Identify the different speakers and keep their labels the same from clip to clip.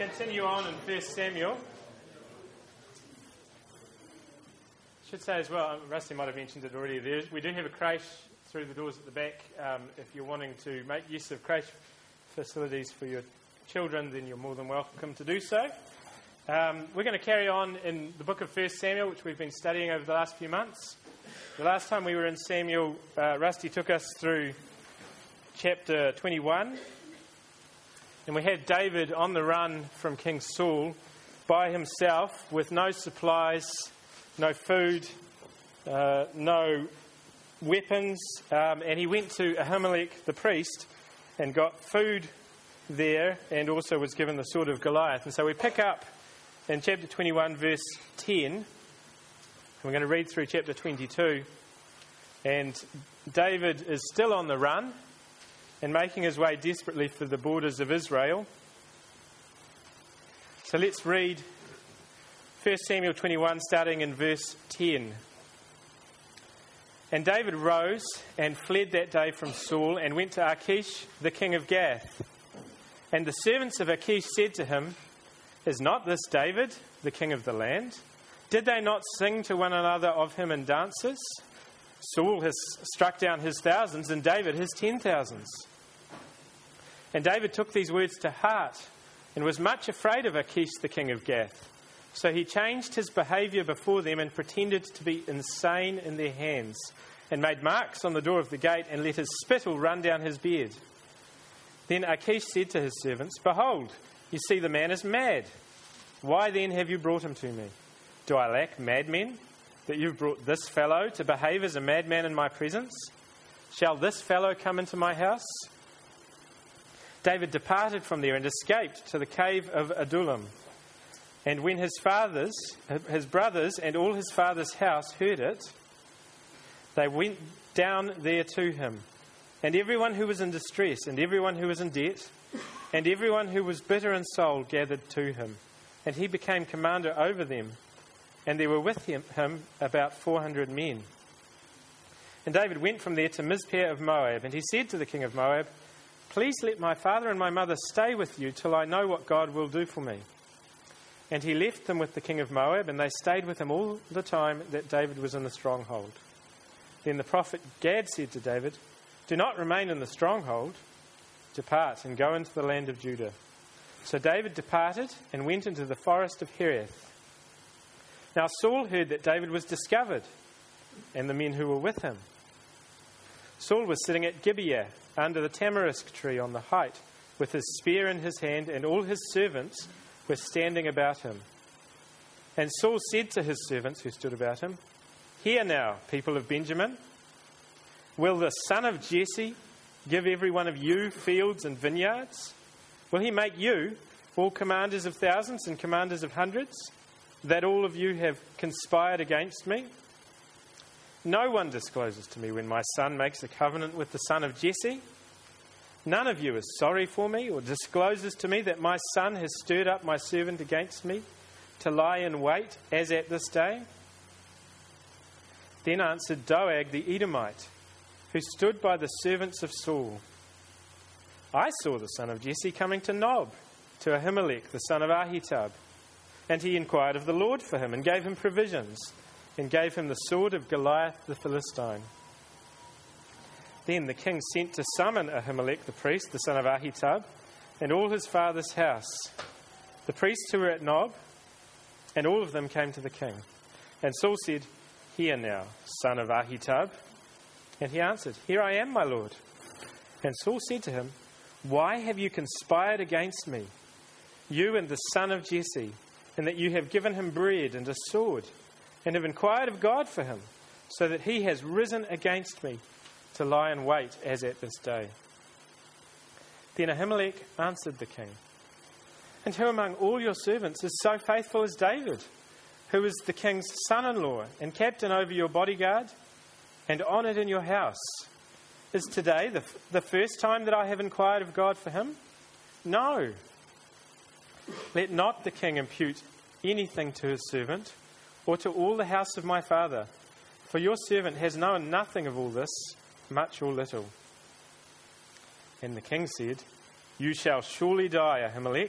Speaker 1: continue on in 1 Samuel. I should say as well, Rusty might have mentioned it already, we do have a creche through the doors at the back. If you're wanting to make use of creche facilities for your children, then you're more than welcome to do so. We're going to carry on in the book of 1 Samuel, which we've been studying over the last few months. The last time we were in Samuel, Rusty took us through chapter 21. And we had David on the run from King Saul by himself with no supplies, no food, no weapons. And he went to Ahimelech the priest and got food there and also was given the sword of Goliath. And so we pick up in chapter 21, verse 10. We're going to read through chapter 22. And David is still on the run and making his way desperately for the borders of Israel. So let's read 1 Samuel 21, starting in verse 10. And David rose and fled that day from Saul and went to Achish, the king of Gath. And the servants of Achish said to him, "Is not this David, the king of the land? Did they not sing to one another of him in dances? Saul has struck down his thousands and David his 10,000s. And David took these words to heart and was much afraid of Achish, the king of Gath. So he changed his behaviour before them and pretended to be insane in their hands and made marks on the door of the gate and let his spittle run down his beard. Then Achish said to his servants, 'Behold, you see the man is mad. Why then have you brought him to me? Do I lack madmen, that you've brought this fellow to behave as a madman in my presence? Shall this fellow come into my house?' David departed from there and escaped to the cave of Adullam. And when his brothers and all his father's house heard it, they went down there to him. And everyone who was in distress, and everyone who was in debt, and everyone who was bitter in soul gathered to him. And he became commander over them. And there were with him about 400 men. And David went from there to Mizpeh of Moab. And he said to the king of Moab, 'Please let my father and my mother stay with you till I know what God will do for me.' And he left them with the king of Moab, and they stayed with him all the time that David was in the stronghold. Then the prophet Gad said to David, 'Do not remain in the stronghold. Depart and go into the land of Judah.' So David departed and went into the forest of Hereth. Now Saul heard that David was discovered, and the men who were with him. Saul was sitting at Gibeah under the tamarisk tree on the height, with his spear in his hand, and all his servants were standing about him. And Saul said to his servants who stood about him, 'Hear now, people of Benjamin. Will the son of Jesse give every one of you fields and vineyards? Will he make you all commanders of thousands and commanders of hundreds, that all of you have conspired against me? No one discloses to me when my son makes a covenant with the son of Jesse. None of you is sorry for me or discloses to me that my son has stirred up my servant against me to lie in wait as at this day.' Then answered Doeg the Edomite, who stood by the servants of Saul, 'I saw the son of Jesse coming to Nob, to Ahimelech the son of Ahitub. And he inquired of the Lord for him and gave him provisions and gave him the sword of Goliath the Philistine.' Then the king sent to summon Ahimelech the priest, the son of Ahitub, and all his father's house, the priests who were at Nob, and all of them came to the king. And Saul said, 'Hear now, son of Ahitub.' And he answered, 'Here I am, my lord.' And Saul said to him, 'Why have you conspired against me, you and the son of Jesse, and that you have given him bread and a sword, and have inquired of God for him, so that he has risen against me to lie in wait as at this day?' Then Ahimelech answered the king, 'And who among all your servants is so faithful as David, who is the king's son-in-law and captain over your bodyguard, and honoured in your house? Is today the first time that I have inquired of God for him? No. Let not the king impute anything to his servant, or to all the house of my father, for your servant has known nothing of all this, much or little.' And the king said, 'You shall surely die, Ahimelech,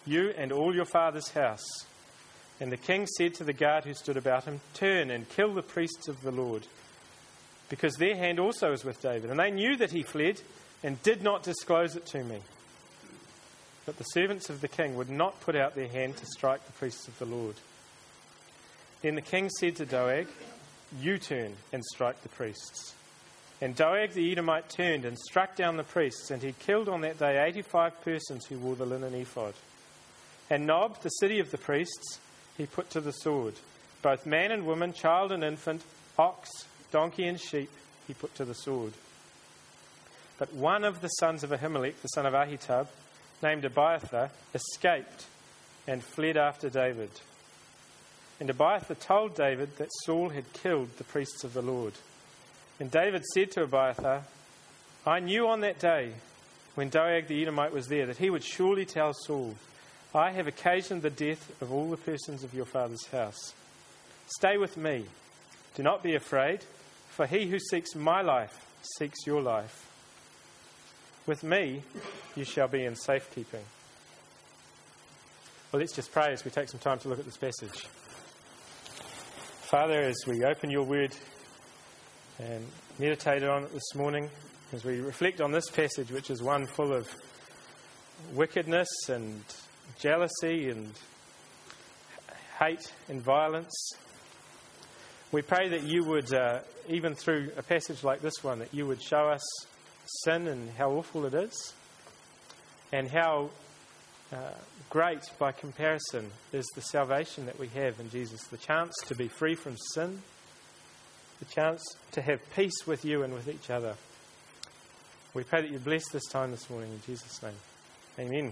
Speaker 1: you and all your father's house." And the king said to the guard who stood about him, "Turn and kill the priests of the Lord, because their hand also is with David." And they knew that he fled and did not disclose it to me. But the servants of the king would not put out their hand to strike the priests of the Lord. Then the king said to Doeg, "You turn and strike the priests." And Doeg the Edomite turned and struck down the priests, and he killed on that day 85 persons who wore the linen ephod. And Nob, the city of the priests, he put to the sword. Both man and woman, child and infant, ox, donkey and sheep, he put to the sword. But one of the sons of Ahimelech, the son of Ahitub, named Abiathar, escaped and fled after David. And Abiathar told David that Saul had killed the priests of the Lord. And David said to Abiathar, "I knew on that day, when Doeg the Edomite was there, that he would surely tell Saul, 'I have occasioned the death of all the persons of your father's house. Stay with me. Do not be afraid, for he who seeks my life seeks your life. With me you shall be in safekeeping.'" Well, let's just pray as we take some time to look at this passage. Father, as we open your word and meditate on it this morning, as we reflect on this passage, which is one full of wickedness and jealousy and hate and violence, we pray that you would, even through a passage like this one, that you would show us sin and how awful it is, and how great by comparison is the salvation that we have in Jesus, the chance to be free from sin, the chance to have peace with you and with each other. We pray that you bless this time this morning in Jesus' name. Amen.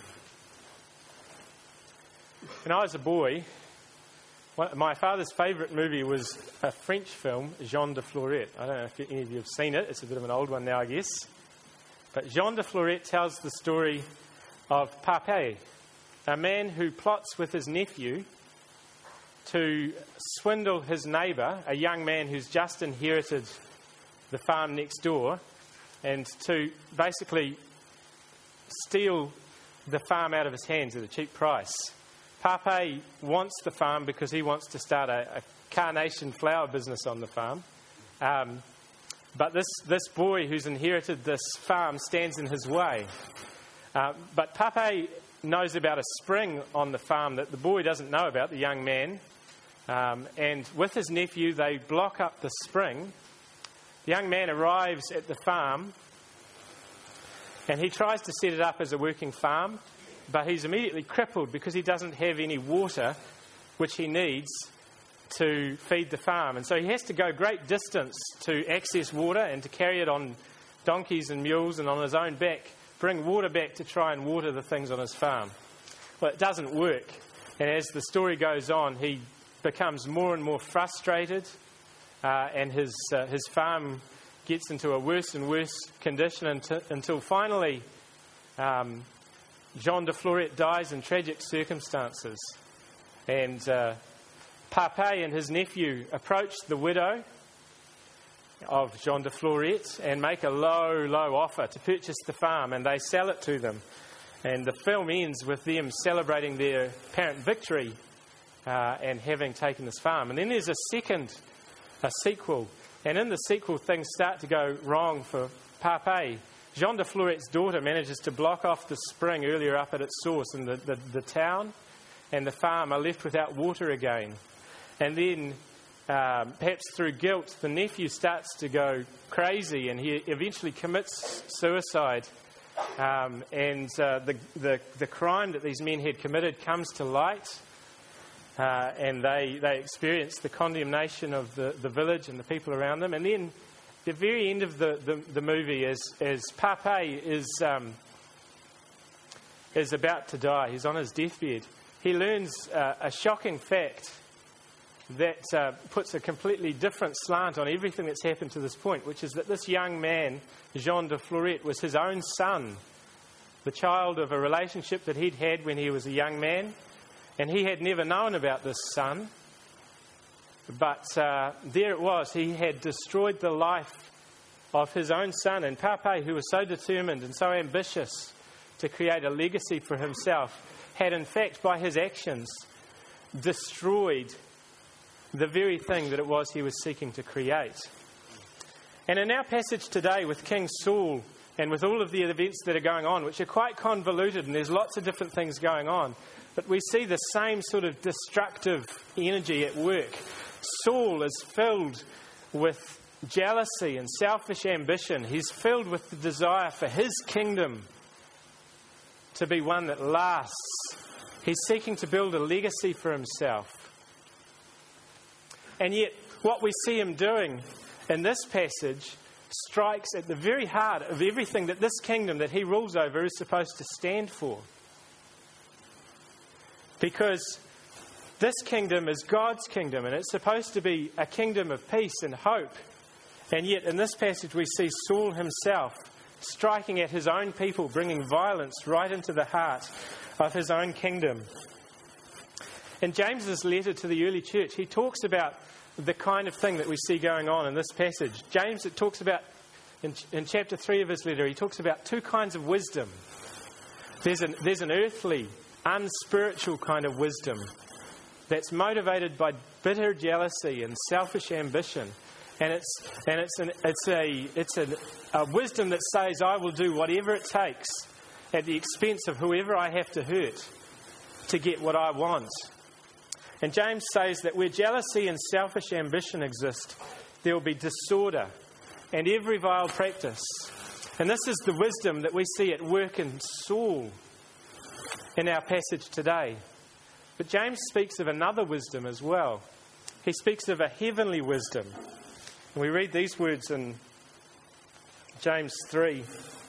Speaker 1: When I was a boy, my father's favourite movie was a French film, Jean de Florette. I don't know if any of you have seen it. It's a bit of an old one now, I guess. But Jean de Florette tells the story of Papé, a man who plots with his nephew to swindle his neighbour, a young man who's just inherited the farm next door, and to basically steal the farm out of his hands at a cheap price. Papé wants the farm because he wants to start a carnation flower business on the farm. But this boy who's inherited this farm stands in his way. But Papé knows about a spring on the farm that the boy doesn't know about, the young man. And with his nephew, they block up the spring. The young man arrives at the farm and he tries to set it up as a working farm, but he's immediately crippled because he doesn't have any water which he needs to feed the farm. And so he has to go great distance to access water and to carry it on donkeys and mules and on his own back, bring water back to try and water the things on his farm. Well, it doesn't work. And as the story goes on, he becomes more and more frustrated, and his farm gets into a worse and worse condition until finally Jean de Florette dies in tragic circumstances. And Papé and his nephew approach the widow of Jean de Florette and make a low offer to purchase the farm, and they sell it to them. And the film ends with them celebrating their apparent victory and having taken this farm. And then there's a sequel. And in the sequel, things start to go wrong for Papé. Jean de Florette's daughter manages to block off the spring earlier up at its source, and the town and the farm are left without water again. And then, perhaps through guilt, the nephew starts to go crazy and he eventually commits suicide. And the crime that these men had committed comes to light, and they experience the condemnation of the village and the people around them. And then the very end of the movie, as Papé is about to die, he's on his deathbed, he learns a shocking fact that puts a completely different slant on everything that's happened to this point, which is that this young man, Jean de Florette, was his own son, the child of a relationship that he'd had when he was a young man, and he had never known about this son. But there it was, he had destroyed the life of his own son, and Papé, who was so determined and so ambitious to create a legacy for himself, had in fact, by his actions, destroyed the very thing that it was he was seeking to create. And in our passage today with King Saul and with all of the events that are going on, which are quite convoluted and there's lots of different things going on, but we see the same sort of destructive energy at work. Saul is filled with jealousy and selfish ambition. He's filled with the desire for his kingdom to be one that lasts. He's seeking to build a legacy for himself. And yet, what we see him doing in this passage strikes at the very heart of everything that this kingdom that he rules over is supposed to stand for. Because this kingdom is God's kingdom, and it's supposed to be a kingdom of peace and hope. And yet, in this passage, we see Saul himself striking at his own people, bringing violence right into the heart of his own kingdom. In James's letter to the early church, he talks about the kind of thing that we see going on in this passage. James, it talks about, in chapter 3 of his letter, he talks about two kinds of wisdom. There's an earthly, unspiritual kind of wisdom that's motivated by bitter jealousy and selfish ambition. And it's a wisdom that says, I will do whatever it takes at the expense of whoever I have to hurt to get what I want. And James says that where jealousy and selfish ambition exist, there will be disorder and every vile practice. And this is the wisdom that we see at work in Saul in our passage today. But James speaks of another wisdom as well. He speaks of a heavenly wisdom. And we read these words in James 3.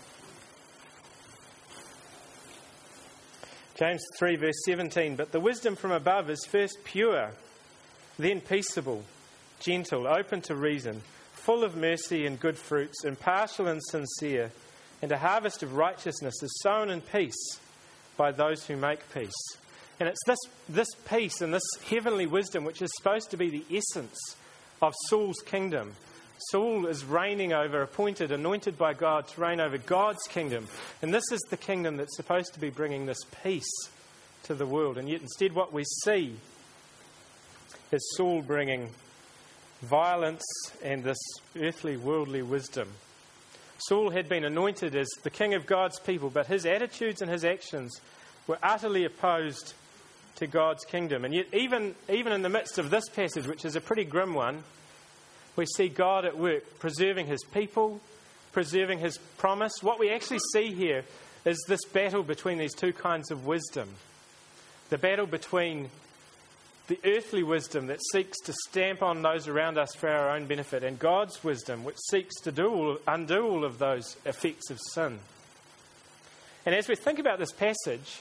Speaker 1: James 3 verse 17, but the wisdom from above is first pure, then peaceable, gentle, open to reason, full of mercy and good fruits, impartial and sincere, and a harvest of righteousness is sown in peace by those who make peace. And it's this peace and this heavenly wisdom which is supposed to be the essence of Saul's kingdom. Saul is reigning over, appointed, anointed by God to reign over God's kingdom. And this is the kingdom that's supposed to be bringing this peace to the world. And yet instead what we see is Saul bringing violence and this earthly, worldly wisdom. Saul had been anointed as the king of God's people, but his attitudes and his actions were utterly opposed to God's kingdom. And yet even in the midst of this passage, which is a pretty grim one, we see God at work, preserving his people, preserving his promise. What we actually see here is this battle between these two kinds of wisdom. The battle between the earthly wisdom that seeks to stamp on those around us for our own benefit, and God's wisdom which seeks to undo all of those effects of sin. And as we think about this passage,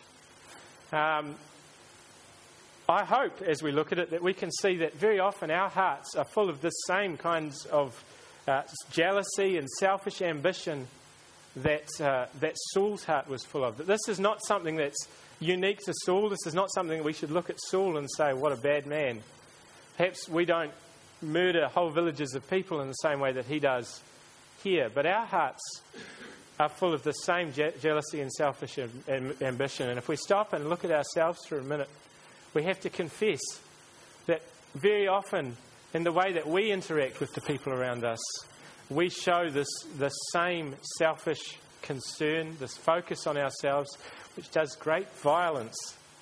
Speaker 1: I hope, as we look at it, that we can see that very often our hearts are full of this same kinds of jealousy and selfish ambition that Saul's heart was full of. That this is not something that's unique to Saul. This is not something that we should look at Saul and say, what a bad man. Perhaps we don't murder whole villages of people in the same way that he does here. But our hearts are full of the same jealousy and selfish ambition. And if we stop and look at ourselves for a minute, we have to confess that very often in the way that we interact with the people around us, we show this same selfish concern, this focus on ourselves, which does great violence,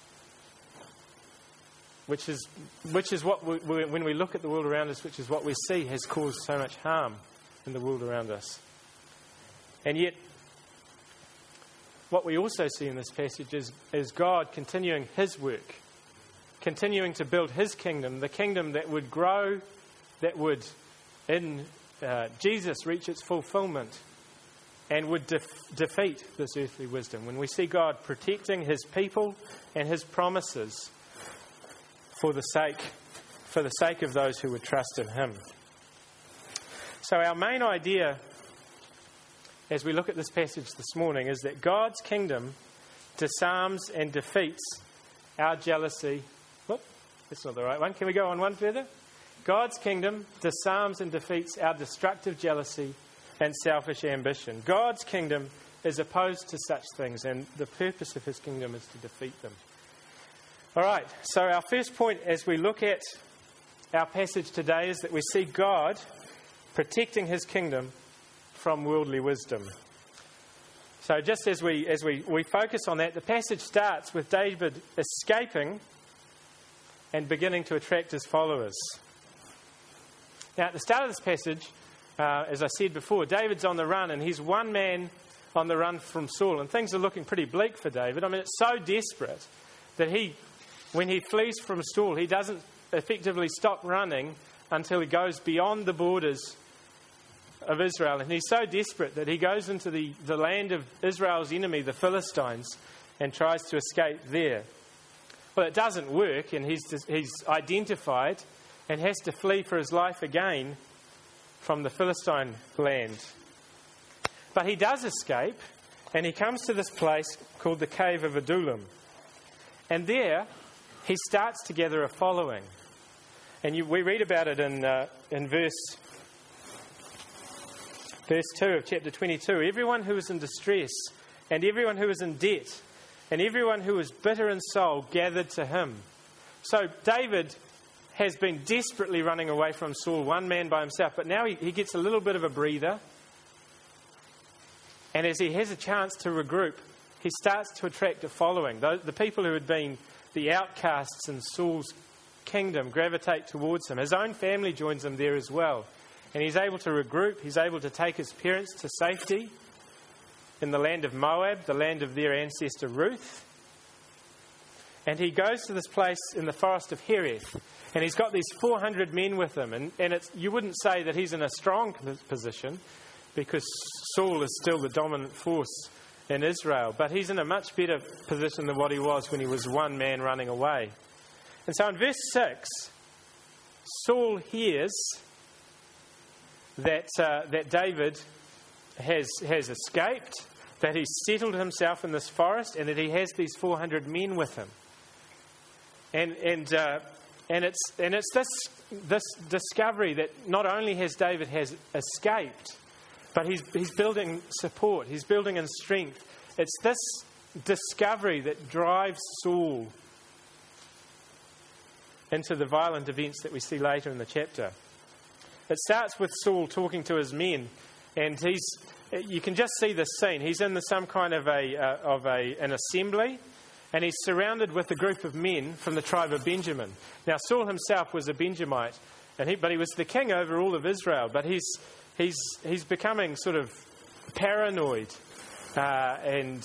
Speaker 1: which is what when we look at the world around us, which is what we see has caused so much harm in the world around us. And yet, what we also see in this passage is God continuing his work, continuing to build his kingdom, the kingdom that would grow, that would, in Jesus, reach its fulfillment and would defeat this earthly wisdom. When we see God protecting his people and his promises for the sake of those who would trust in him. So our main idea as we look at this passage this morning is that God's kingdom disarms and defeats our jealousy. That's not the right one. Can we go on one further? God's kingdom disarms and defeats our destructive jealousy and selfish ambition. God's kingdom is opposed to such things, and the purpose of his kingdom is to defeat them. All right, so our first point as we look at our passage today is that we see God protecting his kingdom from worldly wisdom. So just as we focus on that, the passage starts with David escaping and beginning to attract his followers. Now, at the start of this passage, as I said before, David's on the run, and he's one man on the run from Saul, and things are looking pretty bleak for David. I mean, it's so desperate that when he flees from Saul, he doesn't effectively stop running until he goes beyond the borders of Israel. And he's so desperate that he goes into the land of Israel's enemy, the Philistines, and tries to escape there. Well, it doesn't work, and he's identified and has to flee for his life again from the Philistine land. But he does escape, and he comes to this place called the Cave of Adullam. And there, he starts to gather a following. And we read about it in verse 2 of chapter 22. Everyone who was in distress, and everyone who was in debt, and everyone who was bitter in soul gathered to him. So David has been desperately running away from Saul, one man by himself, but now he gets a little bit of a breather. And as he has a chance to regroup, he starts to attract a following. The people who had been the outcasts in Saul's kingdom gravitate towards him. His own family joins him there as well. And he's able to regroup. He's able to take his parents to safety in the land of Moab, the land of their ancestor Ruth. And he goes to this place in the forest of Hereth. And he's got these 400 men with him. And you wouldn't say that he's in a strong position, because Saul is still the dominant force in Israel. But he's in a much better position than what he was when he was one man running away. And so in verse 6, Saul hears that David has escaped, that he's settled himself in this forest, and that he has these 400 men with him. And it's this discovery that not only has David has escaped, but he's building support, he's building in strength. It's this discovery that drives Saul into the violent events that we see later in the chapter. It starts with Saul talking to his men, and you can just see this scene. He's in some kind of an assembly, and he's surrounded with a group of men from the tribe of Benjamin. Now, Saul himself was a Benjamite, but he was the king over all of Israel. But he's becoming sort of paranoid and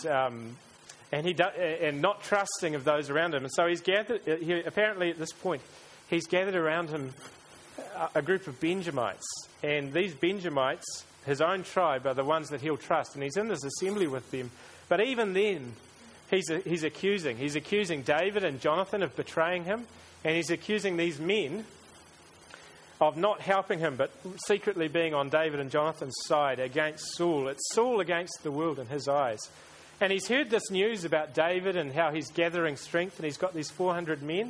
Speaker 1: not trusting of those around him. And so he's gathered. Apparently, at this point, he's gathered around him a group of Benjamites, and these Benjamites, his own tribe, are the ones that he'll trust. And he's in this assembly with them. But even then, he's accusing David and Jonathan of betraying him, and he's accusing these men of not helping him, but secretly being on David and Jonathan's side against Saul. It's Saul against the world in his eyes. And he's heard this news about David and how he's gathering strength, and he's got these 400 men.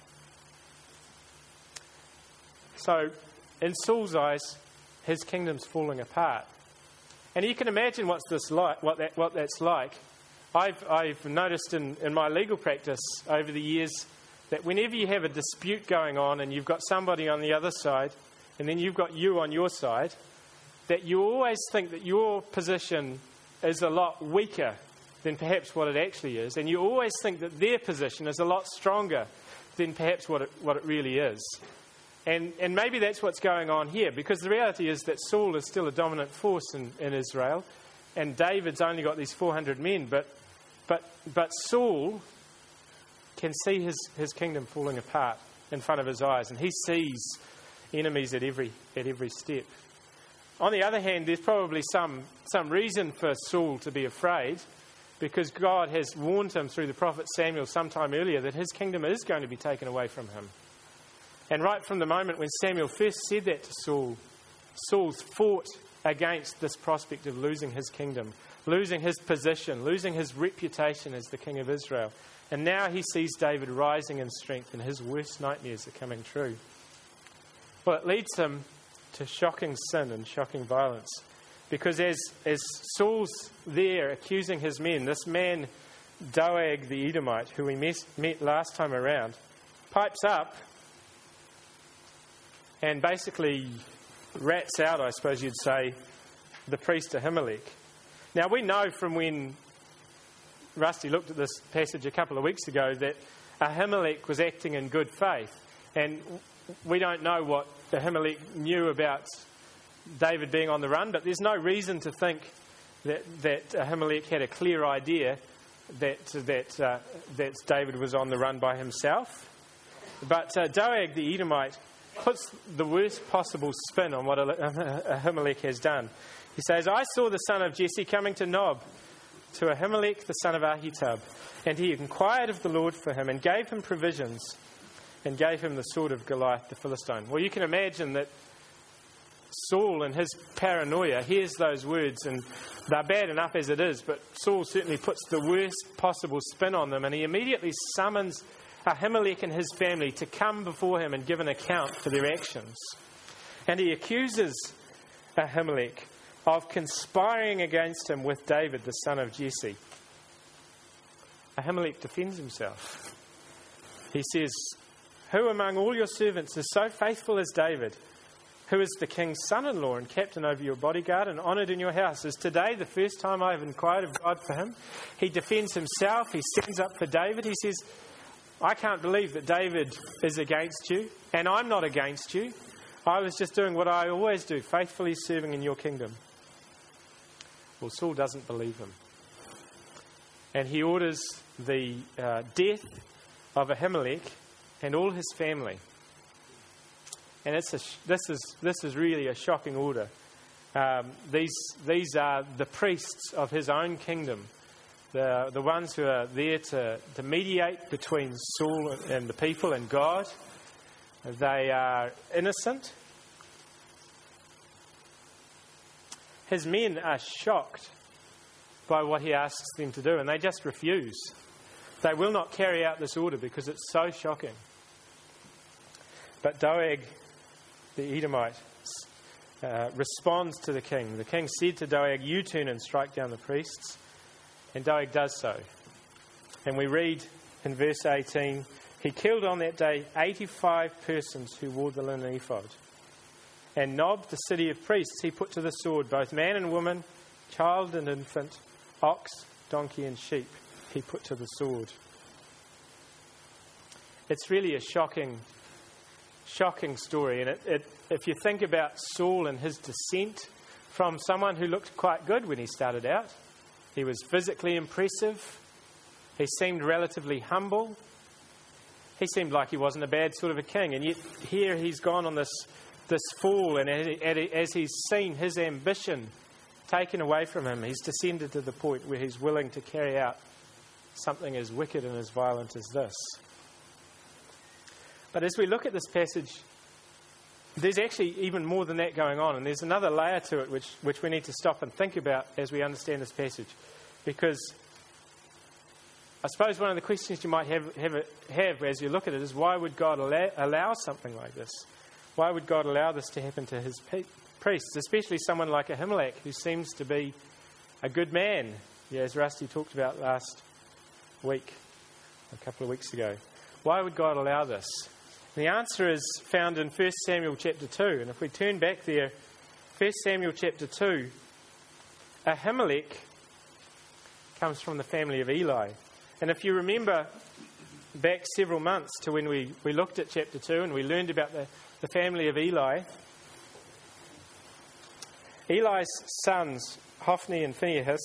Speaker 1: So, in Saul's eyes, his kingdom's falling apart. And you can imagine what that's like. I've noticed in my legal practice over the years that whenever you have a dispute going on and you've got somebody on the other side, and then you've got you on your side, that you always think that your position is a lot weaker than perhaps what it actually is, and you always think that their position is a lot stronger than perhaps what it really is. And maybe that's what's going on here, because the reality is that Saul is still a dominant force in Israel, and David's only got these 400 men, but Saul can see his kingdom falling apart in front of his eyes, and he sees enemies at every step. On the other hand, there's probably some reason for Saul to be afraid, because God has warned him through the prophet Samuel sometime earlier that his kingdom is going to be taken away from him. And right from the moment when Samuel first said that to Saul, Saul's fought against this prospect of losing his kingdom, losing his position, losing his reputation as the king of Israel. And now he sees David rising in strength, and his worst nightmares are coming true. Well, it leads him to shocking sin and shocking violence. Because as Saul's there accusing his men, this man, Doeg the Edomite, who we met last time around, pipes up and basically rats out, I suppose you'd say, the priest Ahimelech. Now, we know from when Rusty looked at this passage a couple of weeks ago that Ahimelech was acting in good faith. And we don't know what Ahimelech knew about David being on the run, but there's no reason to think that Ahimelech had a clear idea that David was on the run by himself. But Doeg the Edomite puts the worst possible spin on what Ahimelech has done. He says, I saw the son of Jesse coming to Nob, to Ahimelech the son of Ahitub, and he inquired of the Lord for him and gave him provisions and gave him the sword of Goliath the Philistine. Well, you can imagine that Saul, in his paranoia, hears those words, and they're bad enough as it is, but Saul certainly puts the worst possible spin on them, and he immediately summons Ahimelech and his family to come before him and give an account for their actions. And he accuses Ahimelech of conspiring against him with David, the son of Jesse. Ahimelech defends himself. He says, who among all your servants is so faithful as David, who is the king's son-in-law and captain over your bodyguard and honoured in your house? Is today the first time I have inquired of God for him? He defends himself. He stands up for David. He says, I can't believe that David is against you, and I'm not against you. I was just doing what I always do, faithfully serving in your kingdom. Well, Saul doesn't believe him. And he orders the death of Ahimelech and all his family. And this is really a shocking order. These are the priests of his own kingdom, the ones who are there to mediate between Saul and the people and God. They are innocent. His men are shocked by what he asks them to do, and they just refuse. They will not carry out this order because it's so shocking. But Doeg the Edomite responds to the king. The king said to Doeg, you turn and strike down the priests. And Doeg does so. And we read in verse 18, he killed on that day 85 persons who wore the linen ephod. And Nob, the city of priests, he put to the sword, both man and woman, child and infant, ox, donkey and sheep, he put to the sword. It's really a shocking story. And if you think about Saul and his descent from someone who looked quite good when he started out, he was physically impressive, he seemed relatively humble, he seemed like he wasn't a bad sort of a king. And yet here he's gone on this fall, and as he's seen his ambition taken away from him, he's descended to the point where he's willing to carry out something as wicked and as violent as this. But as we look at this passage, there's actually even more than that going on, and there's another layer to it which we need to stop and think about as we understand this passage. Because I suppose one of the questions you might have as you look at it is, why would God allow something like this? Why would God allow this to happen to his priests, especially someone like Ahimelech, who seems to be a good man, as Rusty talked about last week, a couple of weeks ago? Why would God allow this? And the answer is found in 1 Samuel chapter 2. And if we turn back there, 1 Samuel chapter 2, Ahimelech comes from the family of Eli. And if you remember back several months to when we looked at chapter 2 and we learned about the family of Eli, Eli's sons, Hophni and Phinehas,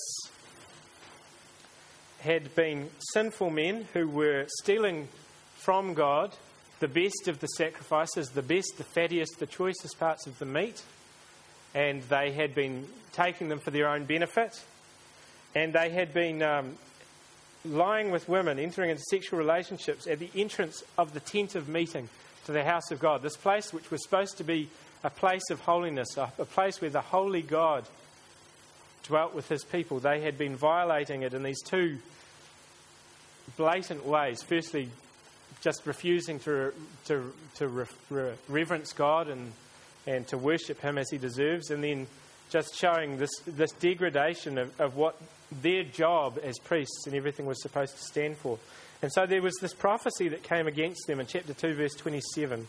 Speaker 1: had been sinful men who were stealing from God the best of the sacrifices, the best, the fattiest, the choicest parts of the meat, and they had been taking them for their own benefit, and they had been lying with women, entering into sexual relationships at the entrance of the tent of meeting to the house of God, this place which was supposed to be a place of holiness, a place where the holy God dwelt with his people. They had been violating it in these two blatant ways. Firstly, just refusing to reverence God and to worship him as he deserves, and then just showing this degradation of what their job as priests and everything was supposed to stand for. And so there was this prophecy that came against them in chapter 2, verse 27.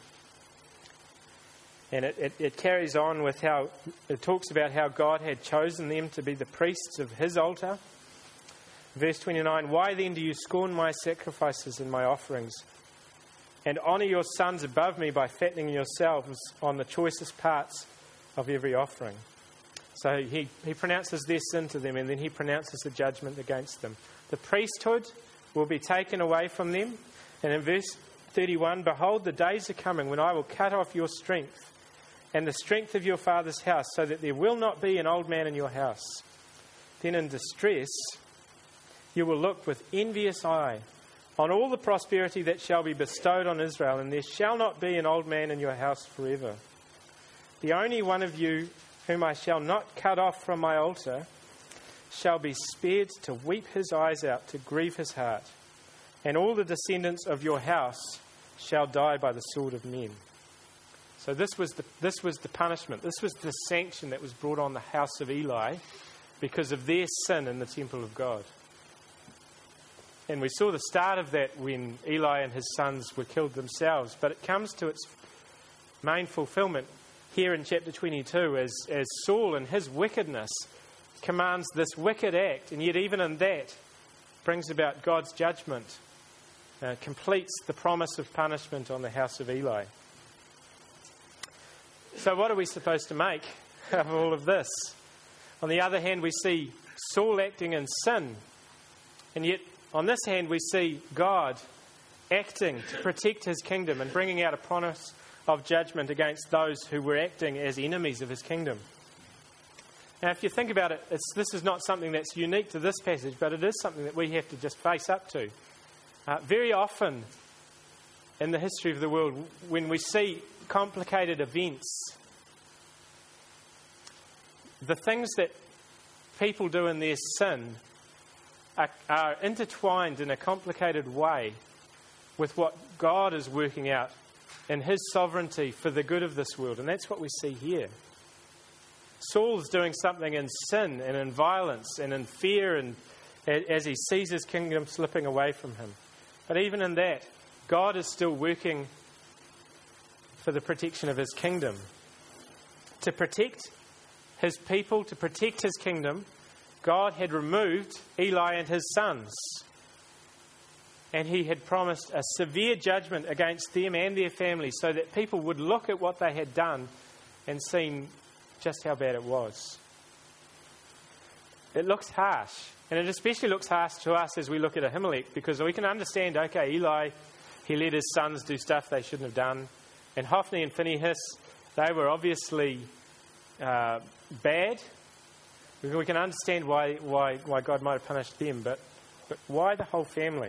Speaker 1: And it carries on with how it talks about how God had chosen them to be the priests of his altar. Verse 29, "Why then do you scorn my sacrifices and my offerings, and honour your sons above me by fattening yourselves on the choicest parts of every offering?" So he pronounces their sin to them, and then he pronounces a judgment against them. The priesthood will be taken away from them. And in verse 31, "Behold, the days are coming when I will cut off your strength and the strength of your father's house, so that there will not be an old man in your house. Then in distress you will look with envious eye on all the prosperity that shall be bestowed on Israel, and there shall not be an old man in your house forever. The only one of you whom I shall not cut off from my altar shall be spared to weep his eyes out, to grieve his heart. And all the descendants of your house shall die by the sword of men." So this was the punishment. This was the sanction that was brought on the house of Eli because of their sin in the temple of God. And we saw the start of that when Eli and his sons were killed themselves. But it comes to its main fulfillment here in chapter 22 as Saul in his wickedness commands this wicked act. And yet even in that brings about God's judgment, completes the promise of punishment on the house of Eli. So what are we supposed to make of all of this? On the other hand, we see Saul acting in sin. And yet, on this hand, we see God acting to protect his kingdom and bringing out a promise of judgment against those who were acting as enemies of his kingdom. Now, if you think about it, this is not something that's unique to this passage, but it is something that we have to just face up to. Very often in the history of the world, when we see complicated events, the things that people do in their sin are intertwined in a complicated way with what God is working out in his sovereignty for the good of this world. And that's what we see here. Saul's doing something in sin and in violence and in fear, and as he sees his kingdom slipping away from him. But even in that, God is still working for the protection of his kingdom. To protect his people, to protect his kingdom, God had removed Eli and his sons. And he had promised a severe judgment against them and their families, so that people would look at what they had done and see just how bad it was. It looks harsh. And it especially looks harsh to us as we look at Ahimelech, because we can understand, okay, Eli, he let his sons do stuff they shouldn't have done. And Hophni and Phinehas, they were obviously bad. We can understand why God might have punished them, but why the whole family?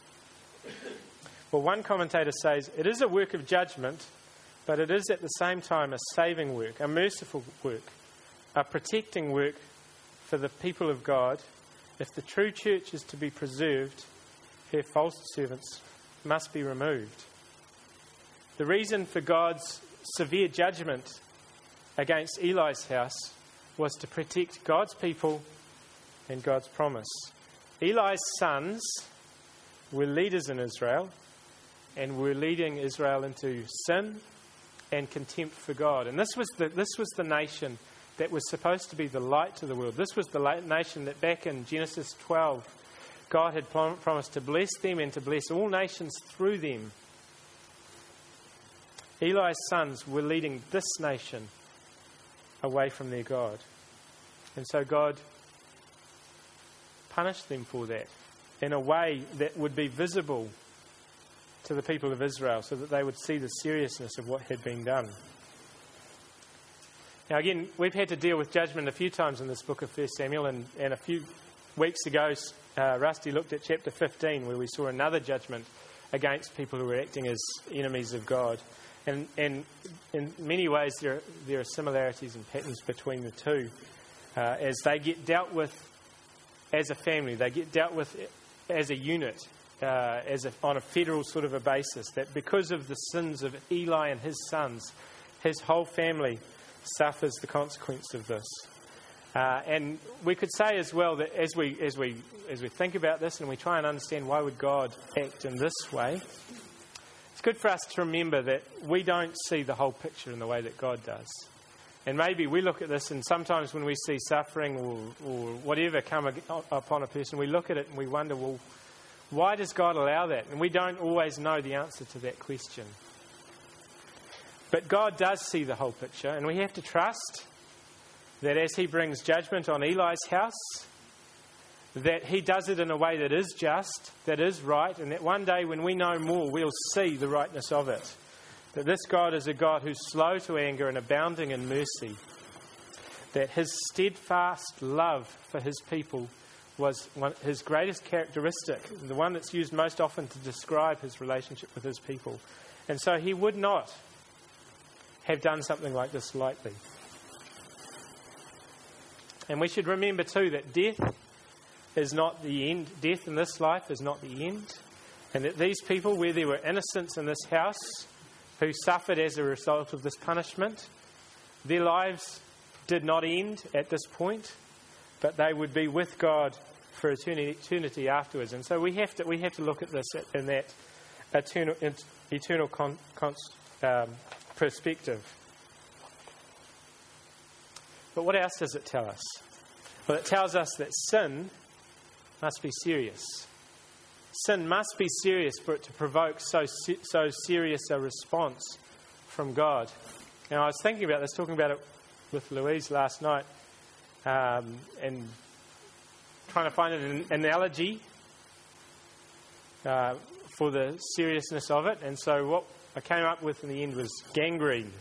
Speaker 1: Well, one commentator says, it is a work of judgment, but it is at the same time a saving work, a merciful work, a protecting work for the people of God. If the true church is to be preserved, her false servants must be removed. The reason for God's severe judgment against Eli's house was to protect God's people and God's promise. Eli's sons were leaders in Israel and were leading Israel into sin and contempt for God. And this was the nation that was supposed to be the light to the world. This was the nation that back in Genesis 12, God had promised to bless them and to bless all nations through them. Eli's sons were leading this nation away from their God. And so God punished them for that in a way that would be visible to the people of Israel, so that they would see the seriousness of what had been done. Now again, we've had to deal with judgment a few times in this book of 1 Samuel, and a few weeks ago Rusty looked at chapter 15, where we saw another judgment against people who were acting as enemies of God. And in many ways there are similarities and patterns between the two. As they get dealt with as a family, they get dealt with as a unit, on a federal sort of a basis, that because of the sins of Eli and his sons, his whole family suffers the consequence of this. And we could say as well that as we think about this and we try and understand why would God act in this way, it's good for us to remember that we don't see the whole picture in the way that God does. And maybe we look at this, and sometimes when we see suffering or whatever come upon a person, we look at it and we wonder, well, why does God allow that? And we don't always know the answer to that question. But God does see the whole picture, and we have to trust that as he brings judgment on Eli's house, that he does it in a way that is just, that is right, and that one day when we know more, we'll see the rightness of it. That this God is a God who's slow to anger and abounding in mercy. That his steadfast love for his people was his greatest characteristic, the one that's used most often to describe his relationship with his people. And so he would not have done something like this lightly. And we should remember too that death is not the end. Death in this life is not the end. And that these people, where there were innocents in this house who suffered as a result of this punishment, their lives did not end at this point, but they would be with God for eternity afterwards. And so we have to look at this in that eternal perspective. But what else does it tell us? Well, it tells us that sin must be serious. Sin must be serious for it to provoke so serious a response from God. Now, I was thinking about this, talking about it with Louise last night, and trying to find an analogy for the seriousness of it. And so what I came up with in the end was gangrene.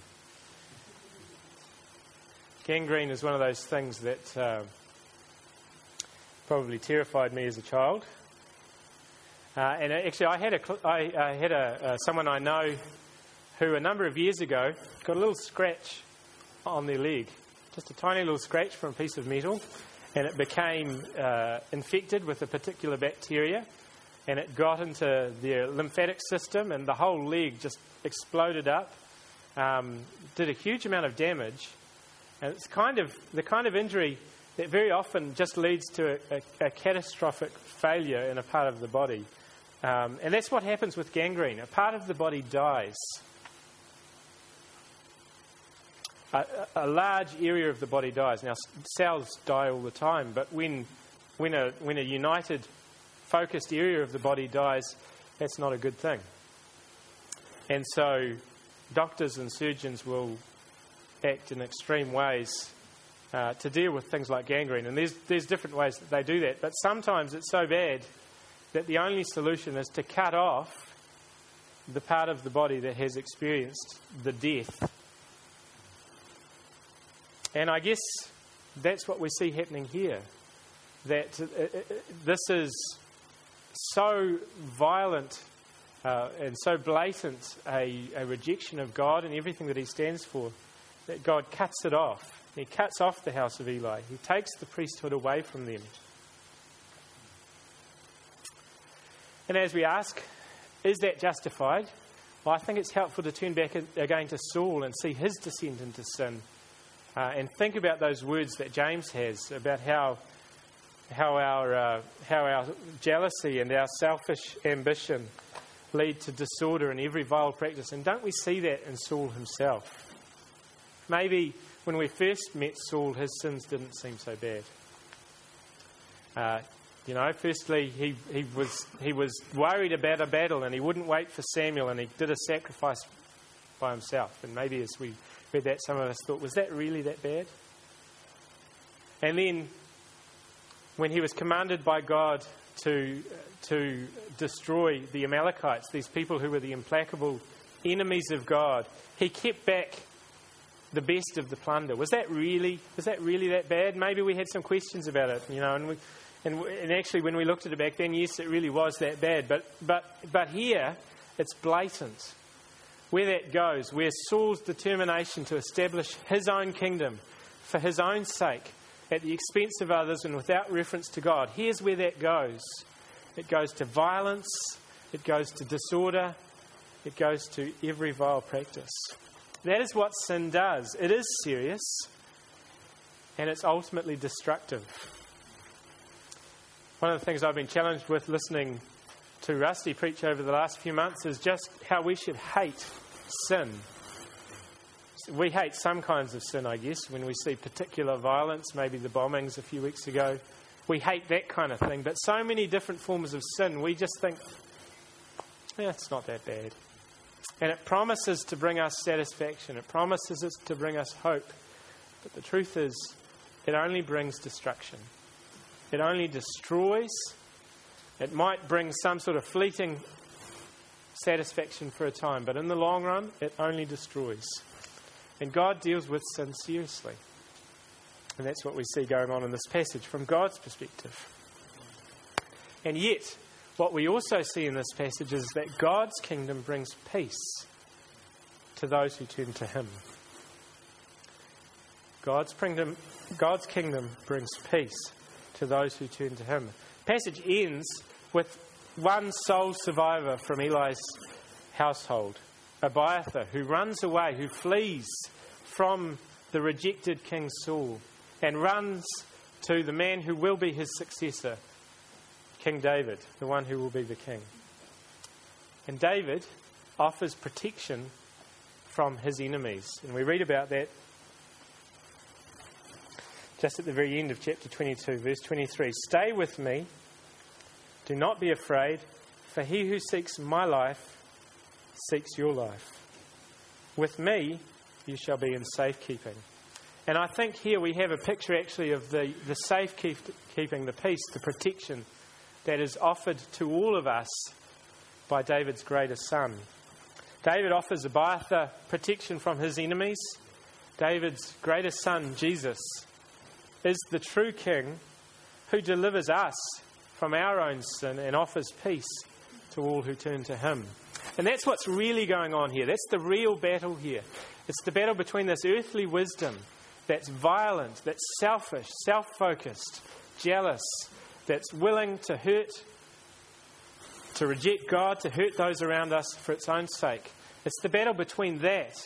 Speaker 1: Gangrene is one of those things that probably terrified me as a child. And actually, I had someone I know who a number of years ago got a little scratch on their leg, just a tiny little scratch from a piece of metal, and it became infected with a particular bacteria, and it got into their lymphatic system, and the whole leg just exploded up, did a huge amount of damage, and it's the kind of injury that very often just leads to a catastrophic failure in a part of the body. And that's what happens with gangrene. A part of the body dies. A large area of the body dies. Now, cells die all the time, but when a united, focused area of the body dies, that's not a good thing. And so doctors and surgeons will act in extreme ways to deal with things like gangrene. And there's different ways that they do that. But sometimes it's so bad that the only solution is to cut off the part of the body that has experienced the death. And I guess that's what we see happening here. That this is so violent and so blatant a rejection of God and everything that he stands for, that God cuts it off. He cuts off the house of Eli. He takes the priesthood away from them. And as we ask, is that justified? Well, I think it's helpful to turn back again to Saul and see his descent into sin. And think about those words that James has about how our jealousy and our selfish ambition lead to disorder and every vile practice. And don't we see that in Saul himself? Maybe when we first met Saul, his sins didn't seem so bad. Firstly, he was worried about a battle, and he wouldn't wait for Samuel, and he did a sacrifice by himself. And maybe as we read that, some of us thought, was that really that bad? And then, when he was commanded by God to destroy the Amalekites, these people who were the implacable enemies of God, he kept back the best of the plunder. Was that really that bad? Maybe we had some questions about it, and actually when we looked at it back then, yes, it really was that bad. But here, it's blatant. Where that goes, where Saul's determination to establish his own kingdom for his own sake, at the expense of others and without reference to God, here's where that goes. It goes to violence, it goes to disorder, it goes to every vile practice. That is what sin does. It is serious. and it's ultimately destructive. One of the things I've been challenged with listening to Rusty preach over the last few months is just how we should hate sin. We hate some kinds of sin, I guess, when we see particular violence, maybe the bombings a few weeks ago. We hate that kind of thing. But so many different forms of sin, we just think, it's not that bad. And it promises to bring us satisfaction. It promises us to bring us hope. But the truth is, it only brings destruction. It only destroys. It might bring some sort of fleeting satisfaction for a time, but in the long run, it only destroys. And God deals with sin seriously. And that's what we see going on in this passage from God's perspective. And yet, what we also see in this passage is that God's kingdom brings peace to those who turn to Him. God's kingdom brings peace to those who turn to Him. The passage ends with one sole survivor from Eli's household, Abiathar, who runs away, who flees from the rejected King Saul and runs to the man who will be his successor, King David, the one who will be the king. And David offers protection from his enemies. And we read about that just at the very end of chapter 22, verse 23. Stay with me, do not be afraid, for he who seeks my life seeks your life. With me you shall be in safekeeping. And I think here we have a picture actually of the safekeeping, the peace, the protection that is offered to all of us by David's greatest son. David offers Abiathar protection from his enemies. David's greatest son, Jesus, is the true king who delivers us from our own sin and offers peace to all who turn to him. And that's what's really going on here. That's the real battle here. It's the battle between this earthly wisdom that's violent, that's selfish, self-focused, jealous, that's willing to hurt, to reject God, to hurt those around us for its own sake. It's the battle between that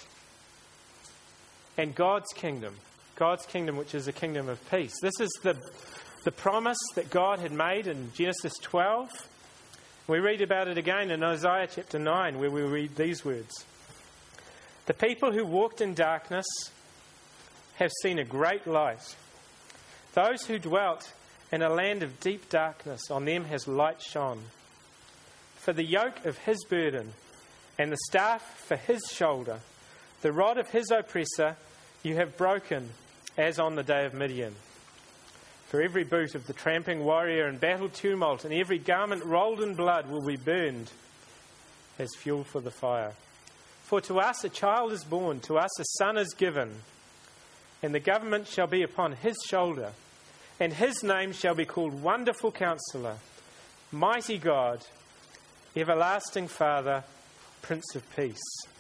Speaker 1: and God's kingdom which is a kingdom of peace. This is the promise that God had made in Genesis 12. We read about it again in Isaiah chapter 9, where we read these words. The people who walked in darkness have seen a great light. Those who dwelt in a land of deep darkness, on them has light shone. For the yoke of his burden and the staff for his shoulder, the rod of his oppressor, you have broken as on the day of Midian. For every boot of the tramping warrior in battle tumult and every garment rolled in blood will be burned as fuel for the fire. For to us a child is born, to us a son is given, and the government shall be upon his shoulder, and his name shall be called Wonderful Counselor, Mighty God, Everlasting Father, Prince of Peace.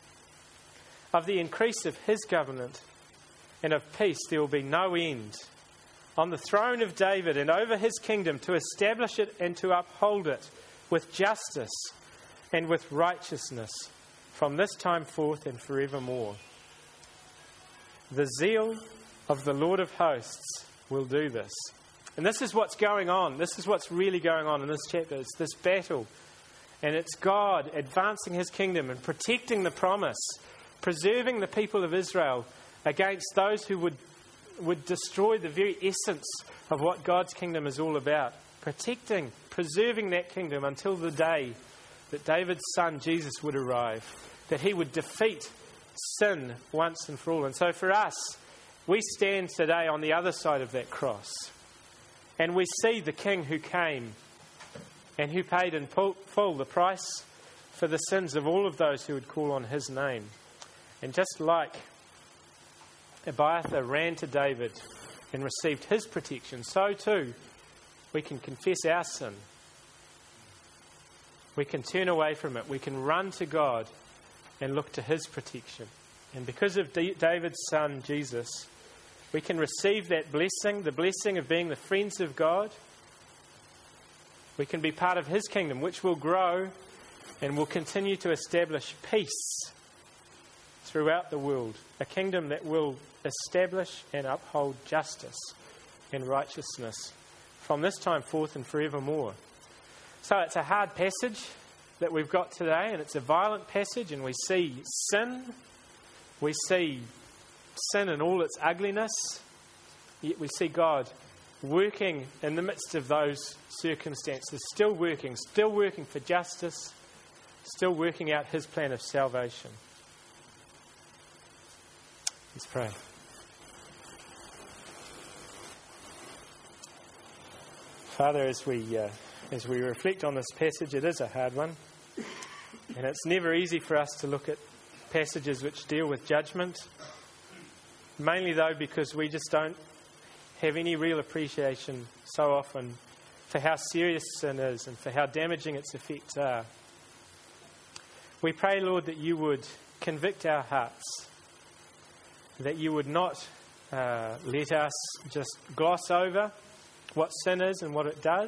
Speaker 1: Of the increase of his government and of peace there will be no end, on the throne of David and over his kingdom, to establish it and to uphold it with justice and with righteousness from this time forth and forevermore. The zeal of the Lord of hosts will do this. And this is what's going on. This is what's really going on in this chapter. It's this battle. And it's God advancing his kingdom and protecting the promise, preserving the people of Israel against those who would destroy the very essence of what God's kingdom is all about. Protecting, preserving that kingdom until the day that David's son Jesus would arrive, that he would defeat sin once and for all. And so for us, we stand today on the other side of that cross, and we see the King who came and who paid in full the price for the sins of all of those who would call on his name. And just like Abiathar ran to David and received his protection, so too we can confess our sin. We can turn away from it. We can run to God and look to his protection. And because of David's son, Jesus, we can receive that blessing, the blessing of being the friends of God. We can be part of his kingdom, which will grow and will continue to establish peace throughout the world, a kingdom that will establish and uphold justice and righteousness from this time forth and forevermore. So it's a hard passage that we've got today, and it's a violent passage, and we see sin. We see sin in all its ugliness, yet we see God working in the midst of those circumstances, still working for justice, still working out his plan of salvation. Let's pray. Father, as we reflect on this passage, it is a hard one, and it's never easy for us to look at passages which deal with judgment, mainly though because we just don't have any real appreciation so often for how serious sin is and for how damaging its effects are. We pray, Lord, that you would convict our hearts, that you would not let us just gloss over what sin is and what it does,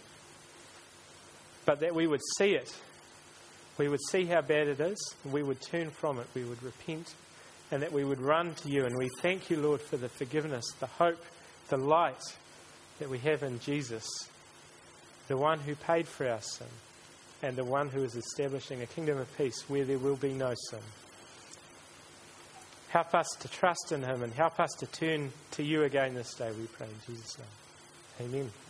Speaker 1: but that we would see it. We would see how bad it is, and we would turn from it, we would repent, and that we would run to you. And we thank you, Lord, for the forgiveness, the hope, the light that we have in Jesus, the one who paid for our sin, and the one who is establishing a kingdom of peace where there will be no sin. Help us to trust in him, and help us to turn to you again this day, we pray in Jesus' name. Amen.